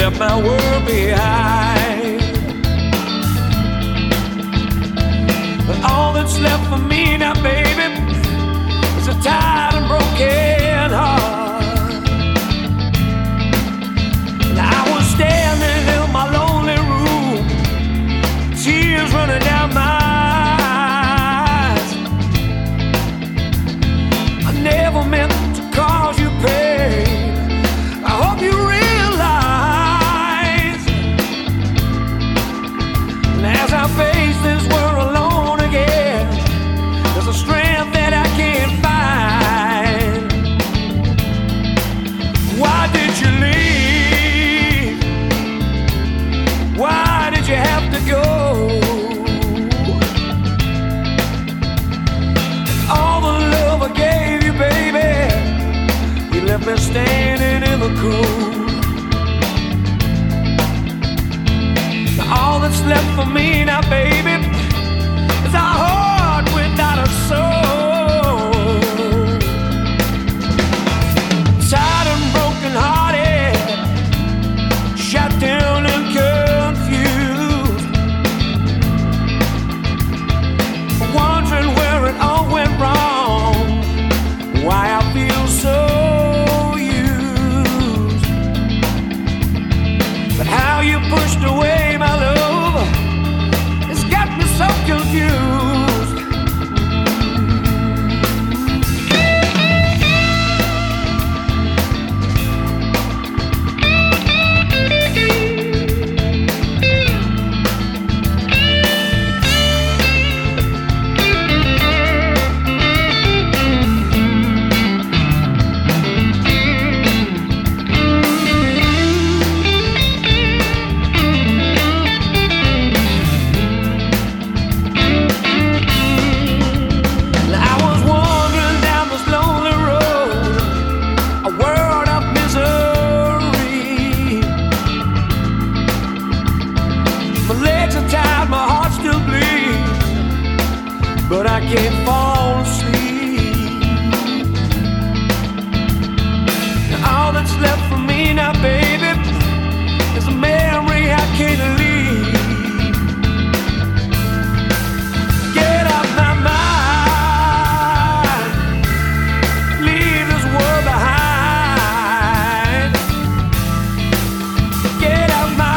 left my world behind. But all that's left for me now, baby, is a tired and broken heart. And I was standing in my lonely room, tears running down my eyes. I never meant to cause you pain. I hope you realize. And as I face this world alone again, there's a strength that I can't find. Why did you leave? Why did you have to go? All the love I gave you, baby, you left me standing in the cold. Now all that's left for me now, baby, is a heart without a soul. Tired and broken hearted, shut down and confused, wondering where it all went wrong, why I feel so used. But how you pushed away my love has got me so confused. But I can't fall asleep. And all that's left for me now, baby, is a memory I can't leave. Get out my mind, leave this world behind. Get out my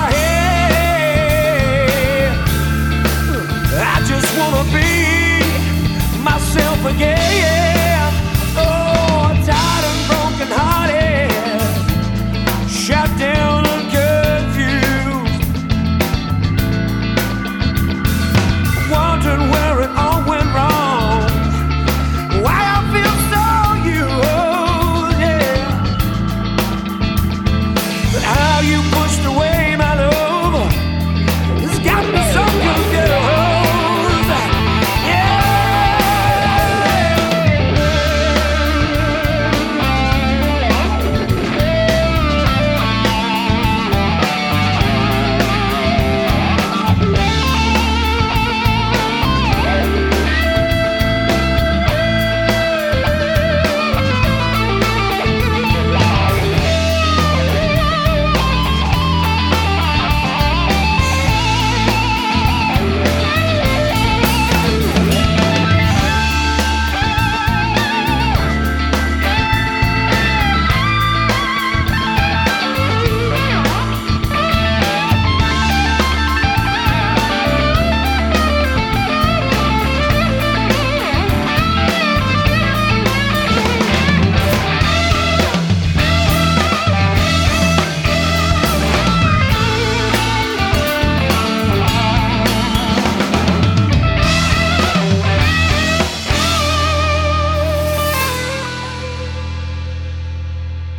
head, I just wanna be myself again. Oh, tired and broken hearted, shut down and confused, wondering where it all went wrong, why I feel so used, yeah. But how you pushed away my love has got me so confused.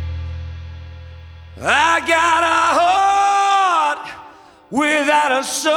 I got a heart without a soul.